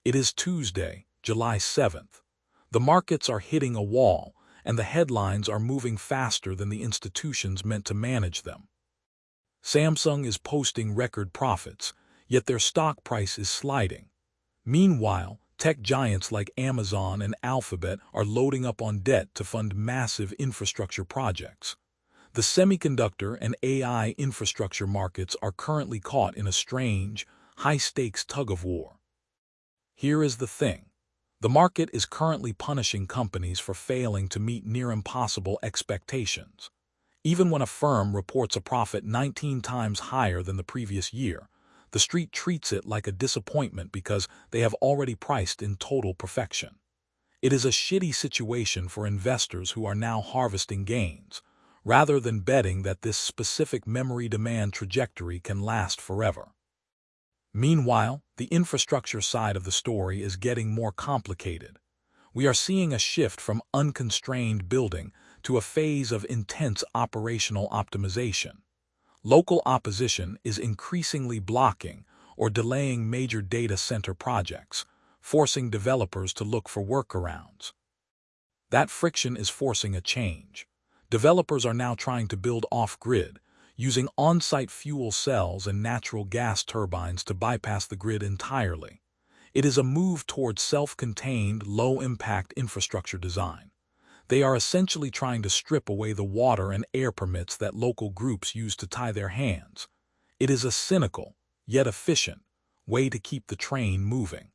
It is Tuesday, July 7th. The markets are hitting a wall, and the headlines are moving faster than the institutions meant to manage them. Samsung is posting record profits, yet their stock price is sliding. Meanwhile, tech giants like Amazon and Alphabet are loading up on debt to fund massive infrastructure projects. The semiconductor and AI infrastructure markets are currently caught in a strange, high-stakes tug-of-war. Here is the thing. The market is currently punishing companies for failing to meet near-impossible expectations. Even when a firm reports a profit 19 times higher than the previous year, the street treats it like a disappointment because they have already priced in total perfection. It is a shitty situation for investors who are now harvesting gains, rather than betting that this specific memory demand trajectory can last forever. Meanwhile, the infrastructure side of the story is getting more complicated. We are seeing a shift from unconstrained building to a phase of intense operational optimization. Local opposition is increasingly blocking or delaying major data center projects, forcing developers to look for workarounds. That friction is forcing a change. Developers are now trying to build off-grid, using on-site fuel cells and natural gas turbines to bypass the grid entirely. It is a move towards self-contained, low-impact infrastructure design. They are essentially trying to strip away the water and air permits that local groups use to tie their hands. It is a cynical, yet efficient, way to keep the train moving.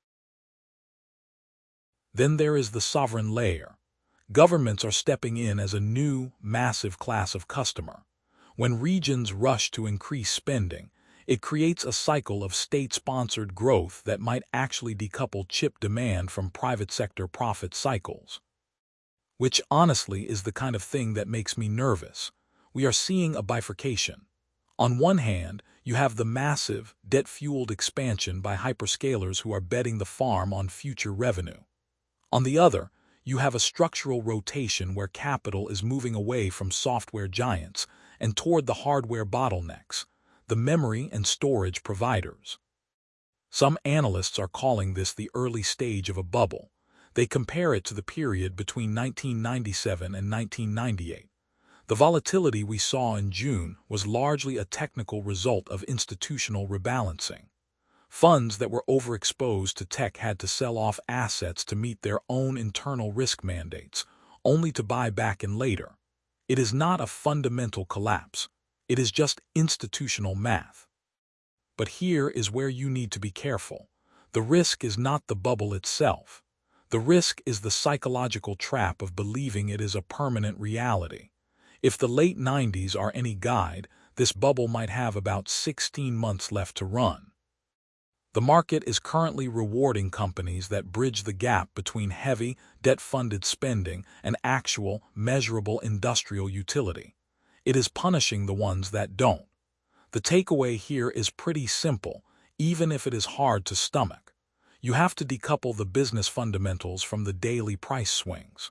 Then there is the sovereign layer. Governments are stepping in as a new, massive class of customer. When regions rush to increase spending, it creates a cycle of state-sponsored growth that might actually decouple chip demand from private sector profit cycles. Which honestly is the kind of thing that makes me nervous. We are seeing a bifurcation. On one hand, you have the massive, debt-fueled expansion by hyperscalers who are betting the farm on future revenue. On the other, you have a structural rotation where capital is moving away from software giants and toward the hardware bottlenecks, the memory and storage providers. Some analysts are calling this the early stage of a bubble. They compare it to the period between 1997 and 1998. The volatility we saw in June was largely a technical result of institutional rebalancing. Funds that were overexposed to tech had to sell off assets to meet their own internal risk mandates, only to buy back in later. It is not a fundamental collapse. It is just institutional math. But here is where you need to be careful. The risk is not the bubble itself. The risk is the psychological trap of believing it is a permanent reality. If the late 90s are any guide, this bubble might have about 16 months left to run. The market is currently rewarding companies that bridge the gap between heavy, debt-funded spending and actual, measurable industrial utility. It is punishing the ones that don't. The takeaway here is pretty simple, even if it is hard to stomach. You have to decouple the business fundamentals from the daily price swings.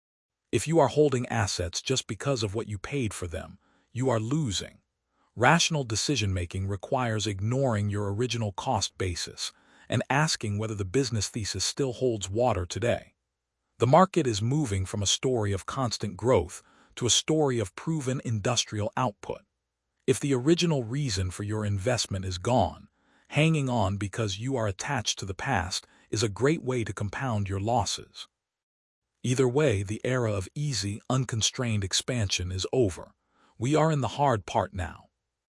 If you are holding assets just because of what you paid for them, you are losing. Rational decision-making requires ignoring your original cost basis and asking whether the business thesis still holds water today. The market is moving from a story of constant growth to a story of proven industrial output. If the original reason for your investment is gone, hanging on because you are attached to the past is a great way to compound your losses. Either way, the era of easy, unconstrained expansion is over. We are in the hard part now.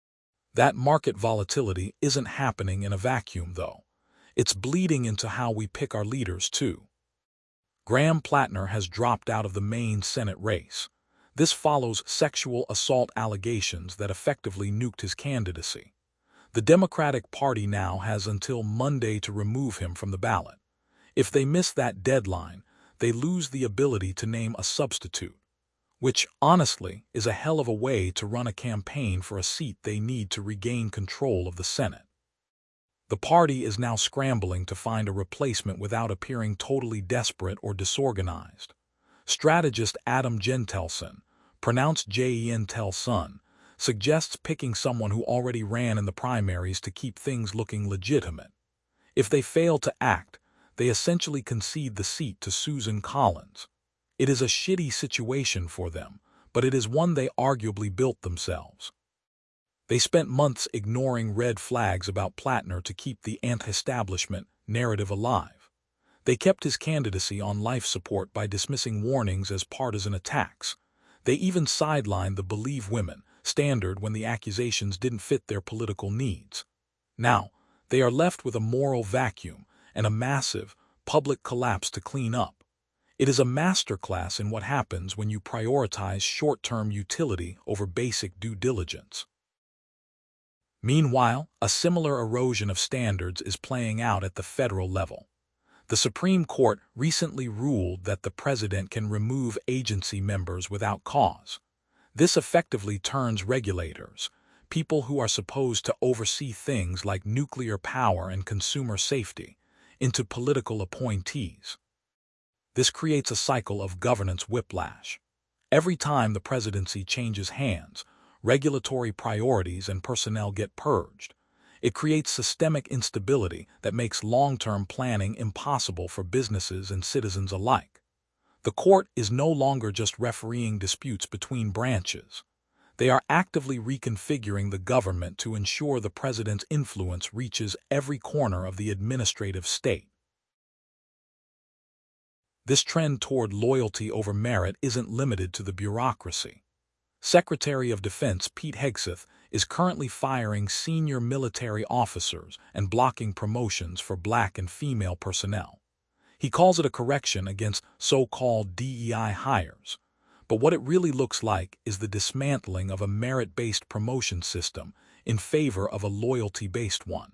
That market volatility isn't happening in a vacuum, though. It's bleeding into how we pick our leaders, too. Graham Plattner has dropped out of the main Senate race. This follows sexual assault allegations that effectively nuked his candidacy. The Democratic Party now has until Monday to remove him from the ballot. If they miss that deadline, they lose the ability to name a substitute, which, honestly, is a hell of a way to run a campaign for a seat they need to regain control of the Senate. The party is now scrambling to find a replacement without appearing totally desperate or disorganized. Strategist Adam Gentelson, pronounced Gentelson, suggests picking someone who already ran in the primaries to keep things looking legitimate. If they fail to act, they essentially concede the seat to Susan Collins. It is a shitty situation for them, but it is one they arguably built themselves. They spent months ignoring red flags about Platner to keep the anti-establishment narrative alive. They kept his candidacy on life support by dismissing warnings as partisan attacks. They even sidelined the Believe Women standard when the accusations didn't fit their political needs. Now, they are left with a moral vacuum and a massive, public collapse to clean up. It is a masterclass in what happens when you prioritize short-term utility over basic due diligence. Meanwhile, a similar erosion of standards is playing out at the federal level. The Supreme Court recently ruled that the president can remove agency members without cause. This effectively turns regulators, people who are supposed to oversee things like nuclear power and consumer safety, into political appointees. This creates a cycle of governance whiplash. Every time the presidency changes hands, regulatory priorities and personnel get purged. It creates systemic instability that makes long-term planning impossible for businesses and citizens alike. The court is no longer just refereeing disputes between branches. They are actively reconfiguring the government to ensure the president's influence reaches every corner of the administrative state. This trend toward loyalty over merit isn't limited to the bureaucracy. Secretary of Defense Pete Hegseth is currently firing senior military officers and blocking promotions for black and female personnel. He calls it a correction against so-called DEI hires, but what it really looks like is the dismantling of a merit-based promotion system in favor of a loyalty-based one.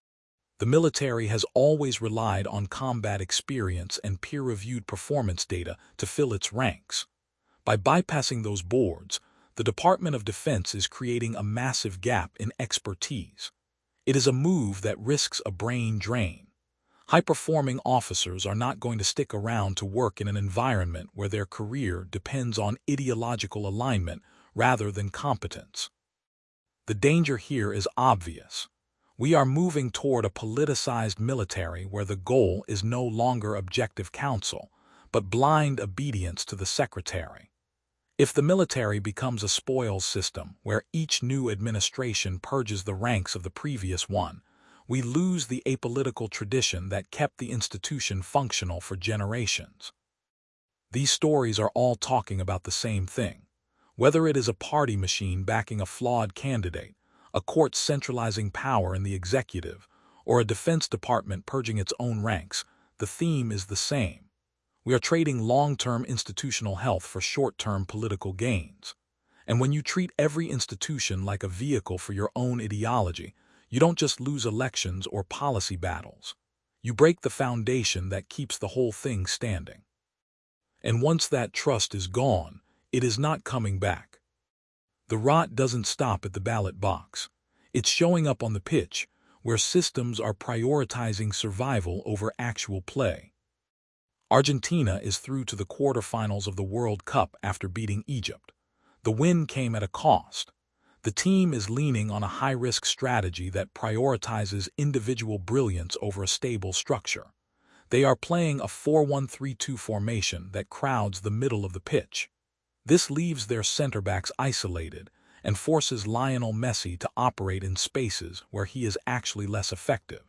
The military has always relied on combat experience and peer-reviewed performance data to fill its ranks. By bypassing those boards, the Department of Defense is creating a massive gap in expertise. It is a move that risks a brain drain. High-performing officers are not going to stick around to work in an environment where their career depends on ideological alignment rather than competence. The danger here is obvious. We are moving toward a politicized military where the goal is no longer objective counsel, but blind obedience to the secretary. If the military becomes a spoils system where each new administration purges the ranks of the previous one, we lose the apolitical tradition that kept the institution functional for generations. These stories are all talking about the same thing. Whether it is a party machine backing a flawed candidate, a court centralizing power in the executive, or a Defense Department purging its own ranks, the theme is the same. We are trading long-term institutional health for short-term political gains. And when you treat every institution like a vehicle for your own ideology, you don't just lose elections or policy battles. You break the foundation that keeps the whole thing standing. And once that trust is gone, it is not coming back. The rot doesn't stop at the ballot box. It's showing up on the pitch, where systems are prioritizing survival over actual play. Argentina is through to the quarterfinals of the World Cup after beating Egypt. The win came at a cost. The team is leaning on a high-risk strategy that prioritizes individual brilliance over a stable structure. They are playing a 4-1-3-2 formation that crowds the middle of the pitch. This leaves their center-backs isolated and forces Lionel Messi to operate in spaces where he is actually less effective.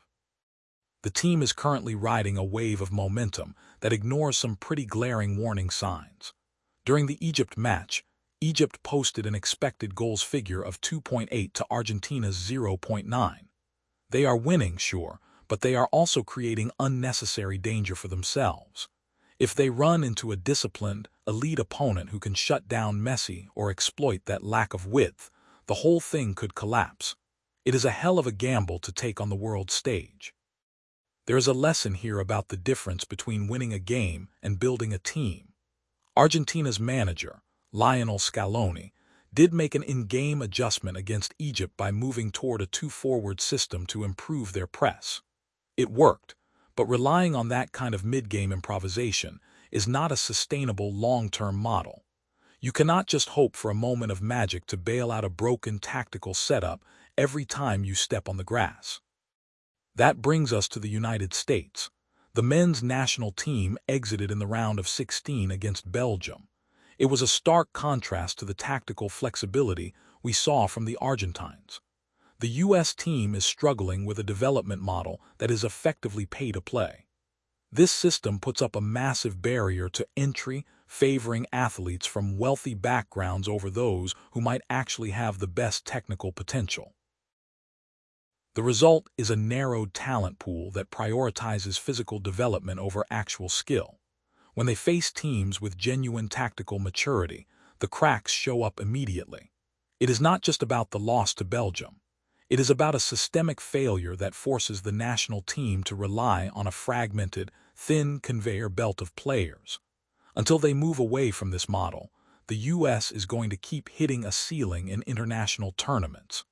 The team is currently riding a wave of momentum that ignores some pretty glaring warning signs. During the Egypt match, Egypt posted an expected goals figure of 2.8 to Argentina's 0.9. They are winning, sure, but they are also creating unnecessary danger for themselves. If they run into a disciplined, elite opponent who can shut down Messi or exploit that lack of width, the whole thing could collapse. It is a hell of a gamble to take on the world stage. There is a lesson here about the difference between winning a game and building a team. Argentina's manager, Lionel Scaloni, did make an in-game adjustment against Egypt by moving toward a two-forward system to improve their press. It worked, but relying on that kind of mid-game improvisation is not a sustainable long-term model. You cannot just hope for a moment of magic to bail out a broken tactical setup every time you step on the grass. That brings us to the United States. The men's national team exited in the round of 16 against Belgium. It was a stark contrast to the tactical flexibility we saw from the Argentines. The U.S. team is struggling with a development model that is effectively pay-to-play. This system puts up a massive barrier to entry, favoring athletes from wealthy backgrounds over those who might actually have the best technical potential. The result is a narrowed talent pool that prioritizes physical development over actual skill. When they face teams with genuine tactical maturity, the cracks show up immediately. It is not just about the loss to Belgium. It is about a systemic failure that forces the national team to rely on a fragmented, thin conveyor belt of players. Until they move away from this model, the U.S. is going to keep hitting a ceiling in international tournaments.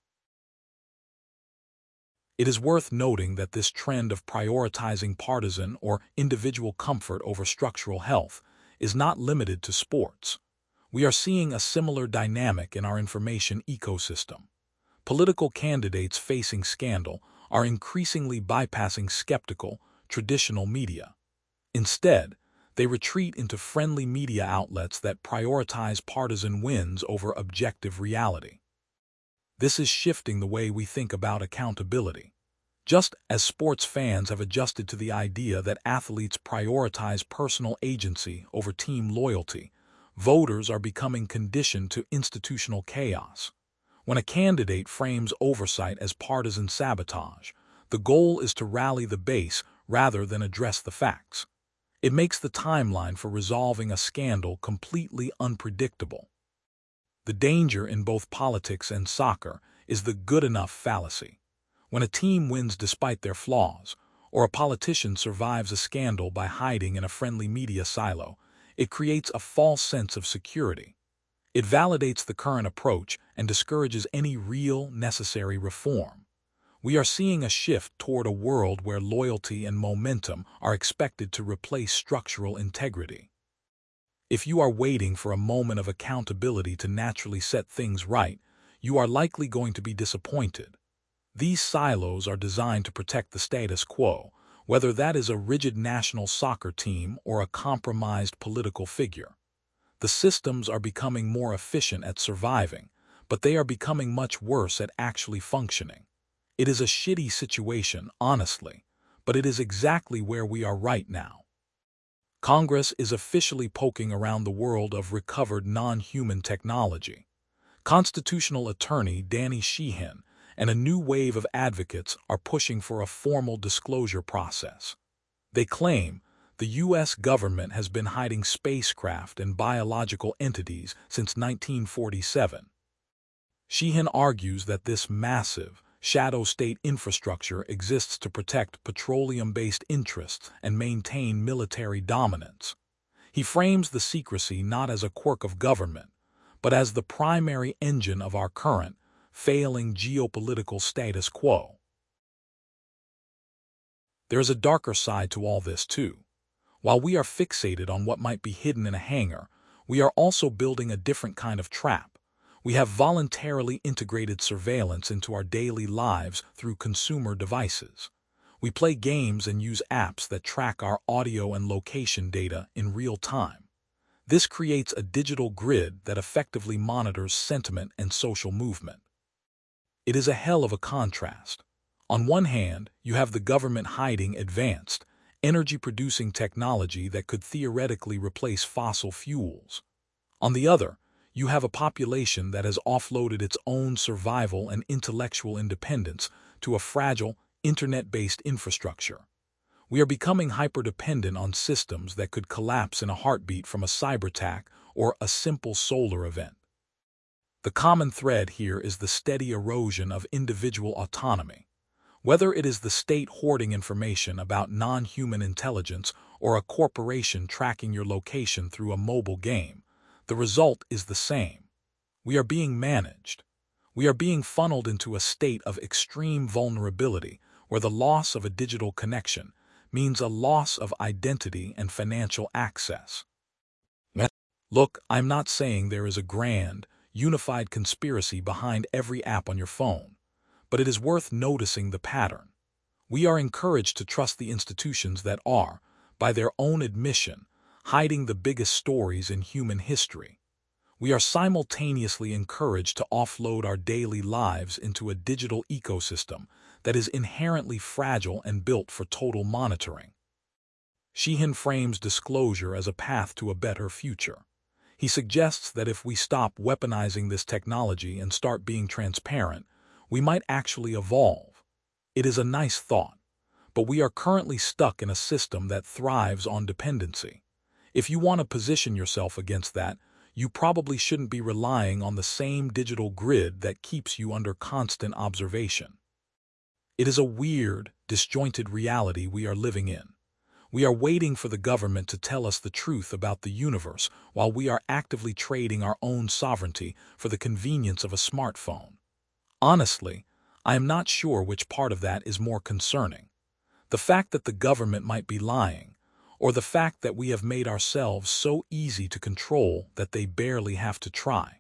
It is worth noting that this trend of prioritizing partisan or individual comfort over structural health is not limited to sports. We are seeing a similar dynamic in our information ecosystem. Political candidates facing scandal are increasingly bypassing skeptical, traditional media. Instead, they retreat into friendly media outlets that prioritize partisan wins over objective reality. This is shifting the way we think about accountability. Just as sports fans have adjusted to the idea that athletes prioritize personal agency over team loyalty, voters are becoming conditioned to institutional chaos. When a candidate frames oversight as partisan sabotage, the goal is to rally the base rather than address the facts. It makes the timeline for resolving a scandal completely unpredictable. The danger in both politics and soccer is the good enough fallacy. When a team wins despite their flaws, or a politician survives a scandal by hiding in a friendly media silo, it creates a false sense of security. It validates the current approach and discourages any real, necessary reform. We are seeing a shift toward a world where loyalty and momentum are expected to replace structural integrity. If you are waiting for a moment of accountability to naturally set things right, you are likely going to be disappointed. These silos are designed to protect the status quo, whether that is a rigid national soccer team or a compromised political figure. The systems are becoming more efficient at surviving, but they are becoming much worse at actually functioning. It is a shitty situation, honestly, but it is exactly where we are right now. Congress is officially poking around the world of recovered non-human technology. Constitutional attorney Danny Sheehan and a new wave of advocates are pushing for a formal disclosure process. They claim the U.S. government has been hiding spacecraft and biological entities since 1947. Sheehan argues that this massive, shadow state infrastructure exists to protect petroleum-based interests and maintain military dominance. He frames the secrecy not as a quirk of government, but as the primary engine of our current, failing geopolitical status quo. There is a darker side to all this, too. While we are fixated on what might be hidden in a hangar, we are also building a different kind of trap. We have voluntarily integrated surveillance into our daily lives through consumer devices. We play games and use apps that track our audio and location data in real time. This creates a digital grid that effectively monitors sentiment and social movement. It is a hell of a contrast. On one hand, you have the government hiding advanced, energy-producing technology that could theoretically replace fossil fuels. On the other, you have a population that has offloaded its own survival and intellectual independence to a fragile, internet-based infrastructure. We are becoming hyper-dependent on systems that could collapse in a heartbeat from a cyberattack or a simple solar event. The common thread here is the steady erosion of individual autonomy. Whether it is the state hoarding information about non-human intelligence or a corporation tracking your location through a mobile game, the result is the same. We are being managed. We are being funneled into a state of extreme vulnerability where the loss of a digital connection means a loss of identity and financial access. Look, I'm not saying there is a grand, unified conspiracy behind every app on your phone, but it is worth noticing the pattern. We are encouraged to trust the institutions that are, by their own admission, hiding the biggest stories in human history. We are simultaneously encouraged to offload our daily lives into a digital ecosystem that is inherently fragile and built for total monitoring. Sheehan frames disclosure as a path to a better future. He suggests that if we stop weaponizing this technology and start being transparent, we might actually evolve. It is a nice thought, but we are currently stuck in a system that thrives on dependency. If you want to position yourself against that, you probably shouldn't be relying on the same digital grid that keeps you under constant observation. It is a weird, disjointed reality we are living in. We are waiting for the government to tell us the truth about the universe while we are actively trading our own sovereignty for the convenience of a smartphone. Honestly, I am not sure which part of that is more concerning. The fact that the government might be lying, or the fact that we have made ourselves so easy to control that they barely have to try.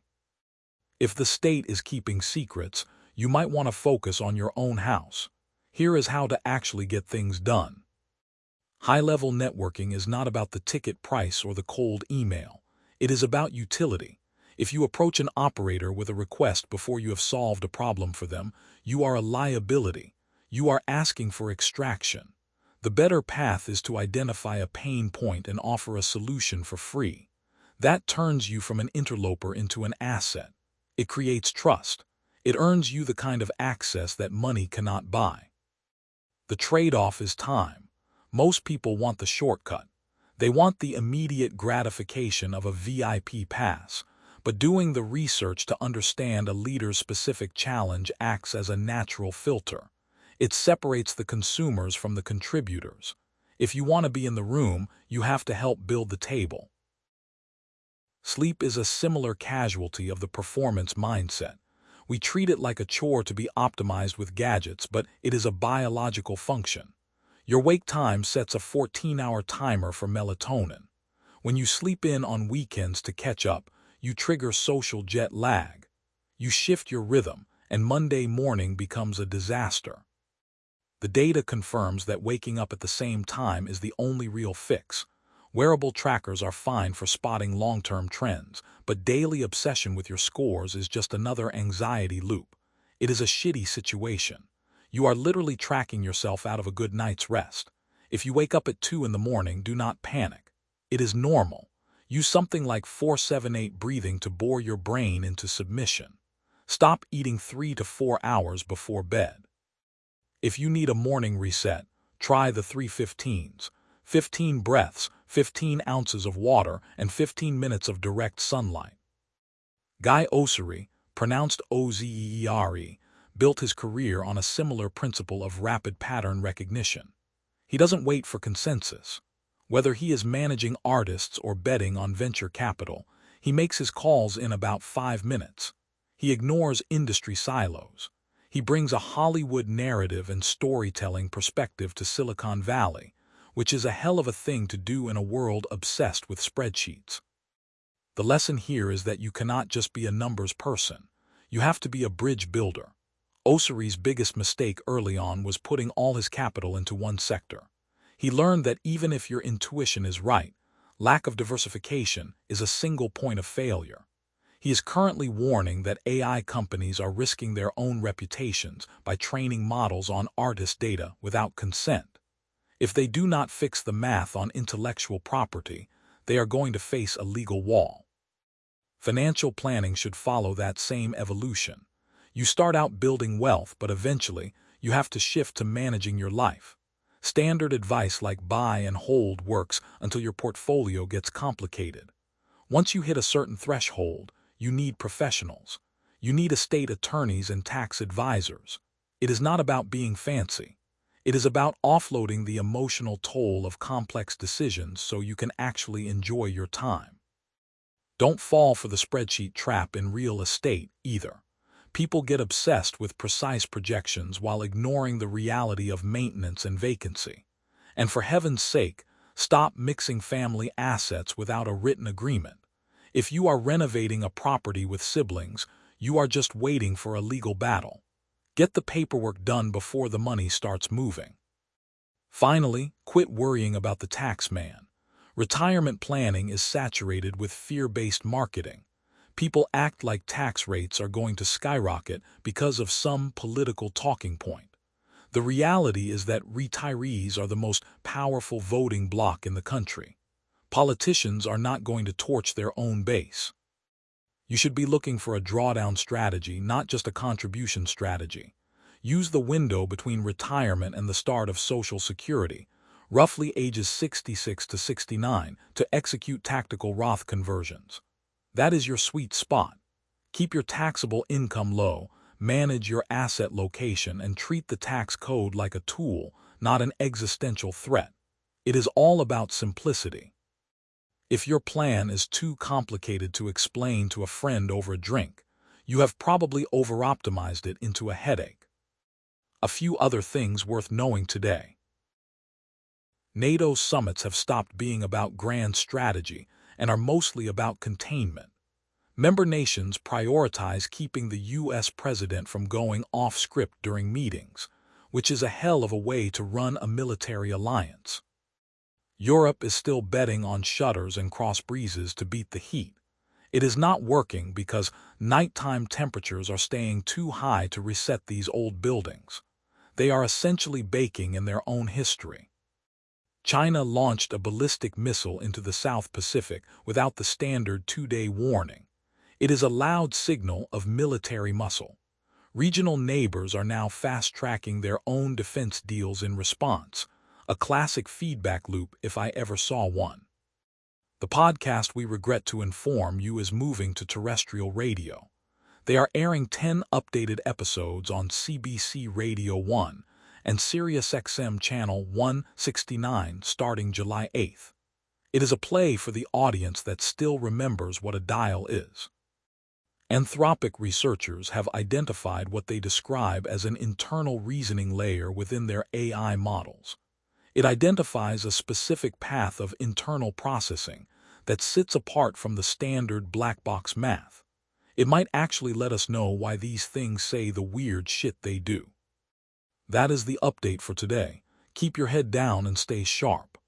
If the state is keeping secrets, you might want to focus on your own house. Here is how to actually get things done. High-level networking is not about the ticket price or the cold email. It is about utility. If you approach an operator with a request before you have solved a problem for them, you are a liability. You are asking for extraction. The better path is to identify a pain point and offer a solution for free. That turns you from an interloper into an asset. It creates trust. It earns you the kind of access that money cannot buy. The trade-off is time. Most people want the shortcut. They want the immediate gratification of a VIP pass, but doing the research to understand a leader's specific challenge acts as a natural filter. It separates the consumers from the contributors. If you want to be in the room, you have to help build the table. Sleep is a similar casualty of the performance mindset. We treat it like a chore to be optimized with gadgets, but it is a biological function. Your wake time sets a 14-hour timer for melatonin. When you sleep in on weekends to catch up, you trigger social jet lag. You shift your rhythm, and Monday morning becomes a disaster. The data confirms that waking up at the same time is the only real fix. Wearable trackers are fine for spotting long-term trends, but daily obsession with your scores is just another anxiety loop. It is a shitty situation. You are literally tracking yourself out of a good night's rest. If you wake up at 2 in the morning, do not panic. It is normal. Use something like 4-7-8 breathing to bore your brain into submission. Stop eating 3 to 4 hours before bed. If you need a morning reset, try the 3-15s. 15 breaths, 15 ounces of water, and 15 minutes of direct sunlight. Guy Oseary, pronounced Ozeere, built his career on a similar principle of rapid pattern recognition. He doesn't wait for consensus. Whether he is managing artists or betting on venture capital, he makes his calls in about 5 minutes. He ignores industry silos. He brings a Hollywood narrative and storytelling perspective to Silicon Valley, which is a hell of a thing to do in a world obsessed with spreadsheets. The lesson here is that you cannot just be a numbers person. You have to be a bridge builder. Oseary's biggest mistake early on was putting all his capital into one sector. He learned that even if your intuition is right, lack of diversification is a single point of failure. He is currently warning that AI companies are risking their own reputations by training models on artist data without consent. If they do not fix the math on intellectual property, they are going to face a legal wall. Financial planning should follow that same evolution. You start out building wealth, but eventually you have to shift to managing your life. Standard advice like buy and hold works until your portfolio gets complicated. Once you hit a certain threshold, you need professionals. You need estate attorneys and tax advisors. It is not about being fancy. It is about offloading the emotional toll of complex decisions so you can actually enjoy your time. Don't fall for the spreadsheet trap in real estate either. People get obsessed with precise projections while ignoring the reality of maintenance and vacancy. And for heaven's sake, stop mixing family assets without a written agreement. If you are renovating a property with siblings, you are just waiting for a legal battle. Get the paperwork done before the money starts moving. Finally, quit worrying about the tax man. Retirement planning is saturated with fear-based marketing. People act like tax rates are going to skyrocket because of some political talking point. The reality is that retirees are the most powerful voting bloc in the country. Politicians are not going to torch their own base. You should be looking for a drawdown strategy, not just a contribution strategy. Use the window between retirement and the start of Social Security, roughly ages 66 to 69, to execute tactical Roth conversions. That is your sweet spot. Keep your taxable income low, manage your asset location, and treat the tax code like a tool, not an existential threat. It is all about simplicity. If your plan is too complicated to explain to a friend over a drink, you have probably over-optimized it into a headache. A few other things worth knowing today. NATO summits have stopped being about grand strategy and are mostly about containment. Member nations prioritize keeping the U.S. president from going off-script during meetings, which is a hell of a way to run a military alliance. Europe is still betting on shutters and cross breezes to beat the heat. It is not working because nighttime temperatures are staying too high to reset these old buildings. They are essentially baking in their own history. China launched a ballistic missile into the South Pacific without the standard 2-day warning. It is a loud signal of military muscle. Regional neighbors are now fast-tracking their own defense deals in response, a classic feedback loop if I ever saw one. The podcast we regret to inform you is moving to terrestrial radio. They are airing 10 updated episodes on CBC Radio 1 and SiriusXM Channel 169 starting July 8th. It is a play for the audience that still remembers what a dial is. Anthropic researchers have identified what they describe as an internal reasoning layer within their AI models. It identifies a specific path of internal processing that sits apart from the standard black box math. It might actually let us know why these things say the weird shit they do. That is the update for today. Keep your head down and stay sharp.